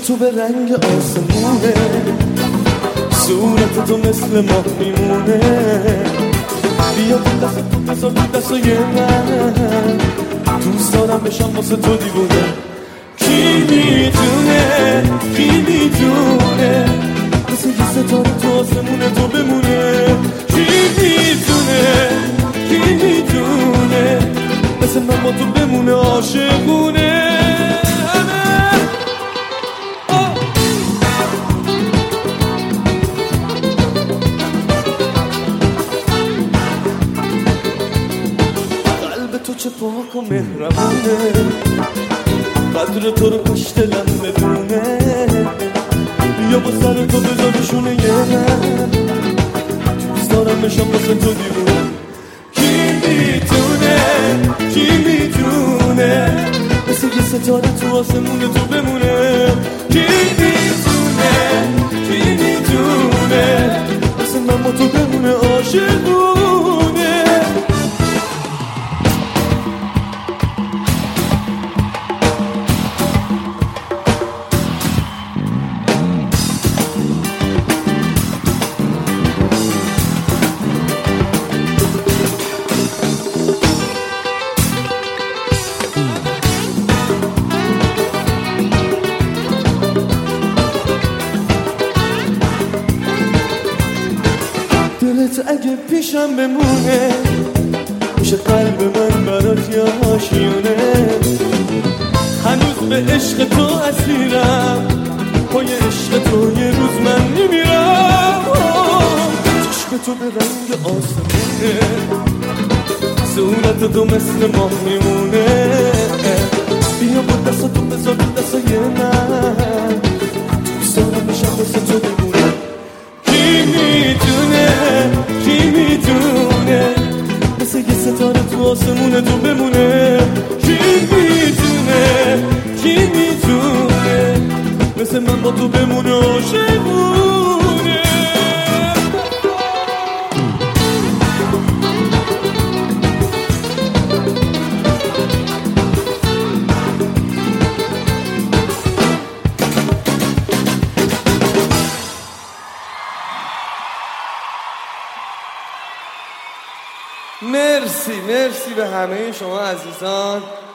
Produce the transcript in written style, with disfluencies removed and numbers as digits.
تو به رنگ آسمونه، صورت تو مثل ماه میمونه. بیا تو دست تو بذار تو دستای من، دوست دارم بشم واسه تو دیوونه. کی میدونه کی میدونه مثل یه ستاره تو آسمونه تو بمونه. کی میدونه کی میدونه مثل من با تو بمونه عاشقونه. قلب تو چه پاک و مهربونه، قدر تو رو کاش دلم بدونه. بیا با سر تو بذارشونه یه من، دوست دارم بشم واسه تو دیوونه. کی میدونه کی میدونه مثل یه ستاره تو آسمونه تو بمونه. کی میدونه کی میدونه مثل من با تو بمونه عاشقونه. دلت اگه پیشم بمونه میشه قلب من برات یه آشیونه. هنوز به عشق تو اسیرم، پای عشق تو یه روز من میمیرم. چشم تو به رنگ آسمونه، صورت تو مثل ماه میمونه. بیا با دست تو بذار تو دستای من، دوست دارم بشم واسه تو بمونه. کی میدونه کی میدونه مثل یه ستاره تو آسمونه تو بمونه. کی میدونه کی میدونه مثل من با تو بمونه عاشقونه. مرسی به همه شما عزیزان.